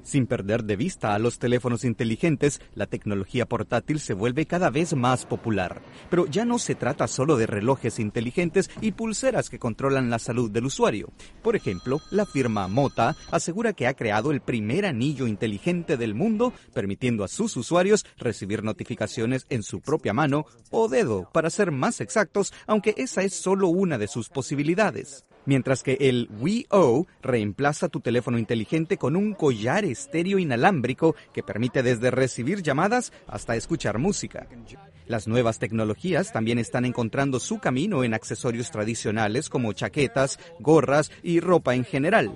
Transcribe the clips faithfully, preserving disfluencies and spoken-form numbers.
Sin perder de vista a los teléfonos inteligentes, la tecnología portátil se vuelve cada vez más popular. Pero ya no se trata solo de relojes inteligentes y pulseras que controlan la salud del usuario. Por ejemplo, la firma Mota asegura que ha creado el primer anillo inteligente del mundo, permitiendo a sus usuarios recibir notificaciones en su propia mano o dedo, para ser más exactos, aunque esa es solo una de sus posibilidades. Mientras que el Wii-O reemplaza tu teléfono inteligente con un collar estéreo inalámbrico que permite desde recibir llamadas hasta escuchar música. Las nuevas tecnologías también están encontrando su camino en accesorios tradicionales como chaquetas, gorras y ropa en general.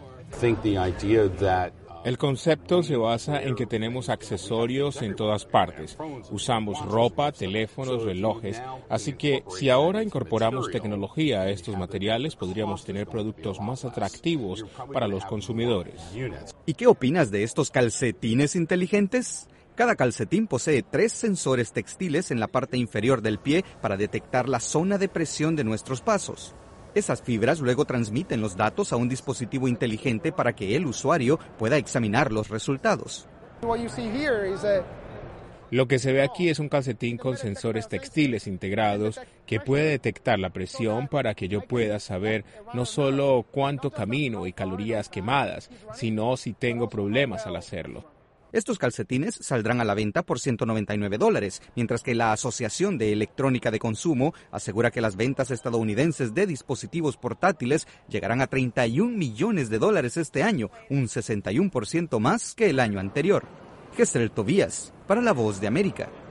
El concepto se basa en que tenemos accesorios en todas partes. Usamos ropa, teléfonos, relojes. Así que si ahora incorporamos tecnología a estos materiales, podríamos tener productos más atractivos para los consumidores. ¿Y qué opinas de estos calcetines inteligentes? Cada calcetín posee tres sensores textiles en la parte inferior del pie para detectar la zona de presión de nuestros pasos. Esas fibras luego transmiten los datos a un dispositivo inteligente para que el usuario pueda examinar los resultados. Lo que se ve aquí es un calcetín con sensores textiles integrados que puede detectar la presión para que yo pueda saber no solo cuánto camino y calorías quemadas, sino si tengo problemas al hacerlo. Estos calcetines saldrán a la venta por ciento noventa y nueve dólares, mientras que la Asociación de Electrónica de Consumo asegura que las ventas estadounidenses de dispositivos portátiles llegarán a treinta y un millones de dólares este año, un sesenta y uno por ciento más que el año anterior. Gesell Tobías, para La Voz de América.